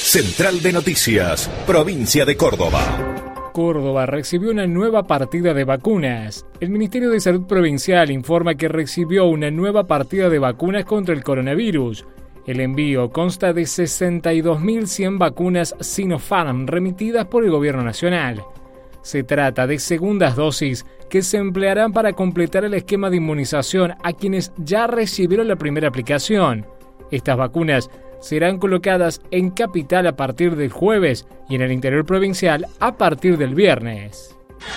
Central de Noticias, provincia de Córdoba. Córdoba recibió una nueva partida de vacunas. El Ministerio de Salud Provincial informa que recibió una nueva partida de vacunas contra el coronavirus. El envío consta de 62.100 vacunas Sinopharm remitidas por el Gobierno Nacional. Se trata de segundas dosis que se emplearán para completar el esquema de inmunización a quienes ya recibieron la primera aplicación. Estas vacunas serán colocadas en Capital a partir del jueves y en el interior provincial a partir del viernes.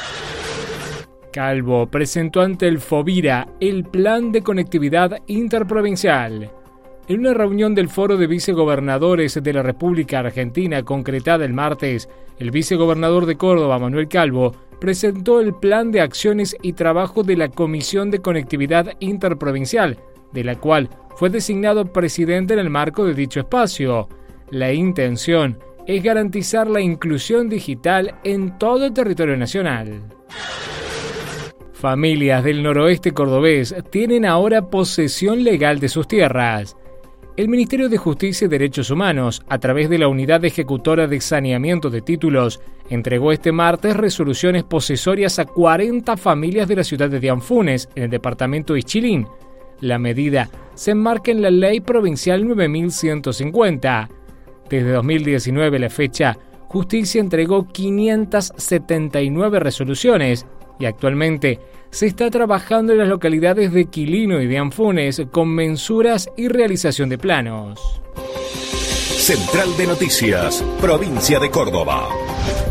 Calvo presentó ante el FOBIRA el Plan de Conectividad Interprovincial. En una reunión del Foro de Vicegobernadores de la República Argentina concretada el martes, el vicegobernador de Córdoba, Manuel Calvo, presentó el Plan de Acciones y Trabajo de la Comisión de Conectividad Interprovincial, de la cual fue designado presidente en el marco de dicho espacio. La intención es garantizar la inclusión digital en todo el territorio nacional. Familias del noroeste cordobés tienen ahora posesión legal de sus tierras. El Ministerio de Justicia y Derechos Humanos, a través de la Unidad Ejecutora de Saneamiento de Títulos, entregó este martes resoluciones posesorias a 40 familias de la ciudad de Dianfunes, en el departamento de Ischilín. La medida se enmarca en la Ley Provincial 9150. Desde 2019 a la fecha, Justicia entregó 579 resoluciones y actualmente se está trabajando en las localidades de Quilino y Dianfunes con mensuras y realización de planos. Central de Noticias, provincia de Córdoba.